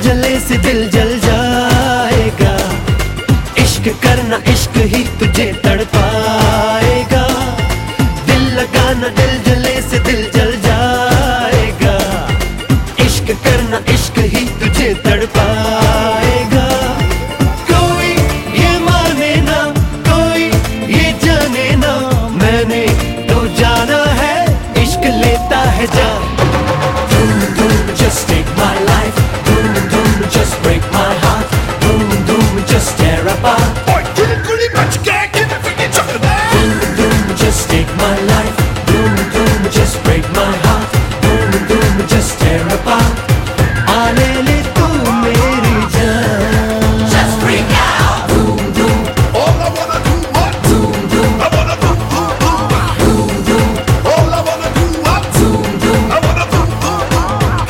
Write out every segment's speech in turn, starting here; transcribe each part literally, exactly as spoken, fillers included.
जले से दिल जल जाएगा। इश्क करना इश्क ही तुझे तड़पाएगा। दिल लगाना दिल जले से दिल जल जाएगा। इश्क करना इश्क ही तुझे तड़पाएगा। कोई ये माने ना, कोई ये जाने ना, मैंने तो जाना है इश्क लेता है जान। Boom boom just take my life, boom boom just break my heart, boom boom just tear apart. Boy, you really much can't get it when you talk about. Boom boom just take my life, boom boom just break my heart, boom boom just tear apart. आने ले तू मेरी जान, just freak out. Boom boom, all I wanna do what? Boom boom, I wanna boom boom boom. Boom boom, all I wanna do what? Boom boom, I wanna boom boom boom.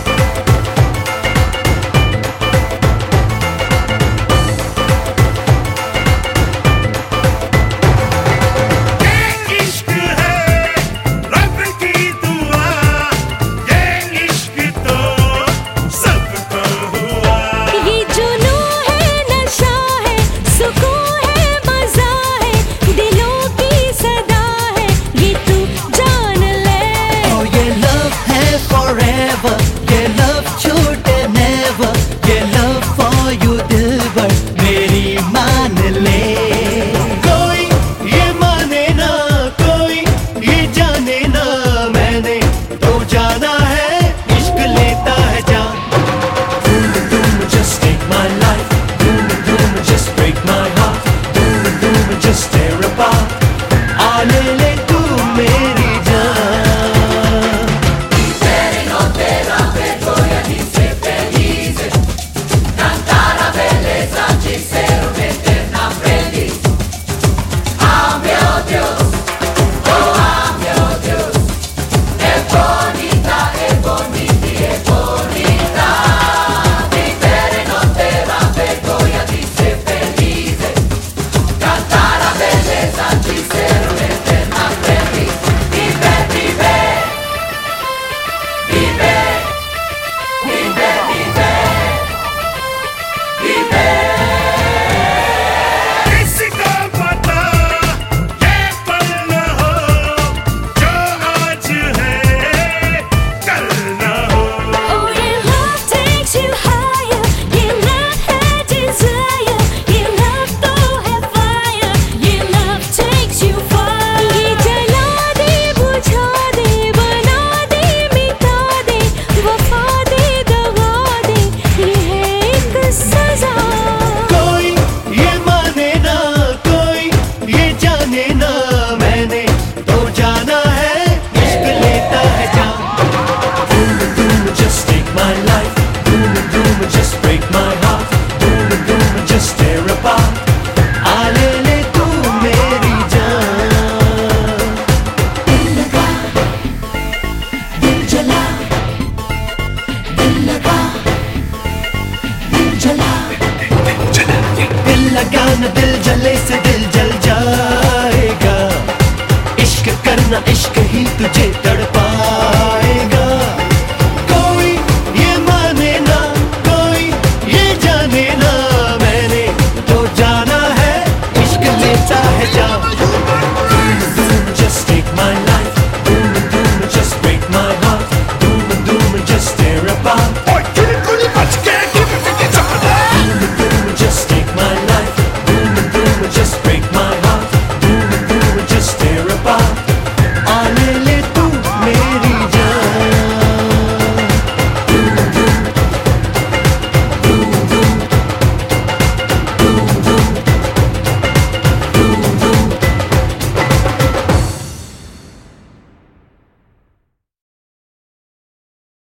ये इश्क है रब की दुआ, ये इश्क तो सबको हुआ। ये जुनून है, नशा है, सुकून है, मजा है, दिलों की सदा है, ये तू जान ले। Oh, ये love है forever, ये love छूटे never, ये love for you दिलबर मेरी मान ले। कोई ये माने ना, कोई ये जाने ना, मैंने तो जाना है इश्क लेता है जान। Boom boom just take my life, boom boom just break my heart, boom boom just tear apart. आने ले तू मेरी जान। किसको पता ये पल न हो, जो आज है कल न हो। Oh, your love takes you higher, ये love है desire, ये love तो है fire, ये love takes you far. ये जला दे, बुझा दे, बना दे, मिटा दे, वफा दे, दगा दे, ये है एक सजा। कोई ये माने ना, कोई ये जाने ना, मैंने तो जाना है इश्क लेता है जान। Boom boom just take my life, boom boom just break my heart, boom boom just tear apart. आने ले तू मेरी जान। दिल लगा, दिल जला, दिल लगा, दिल जला। दिल लगाना दिल जले से दिल जल जाएगा। इश्क करना इश्क ही तुझे तड़पाएगा। कोई ये माने ना, कोई ये जाने ना, मैंने तो जाना है इश्क लेता है जान।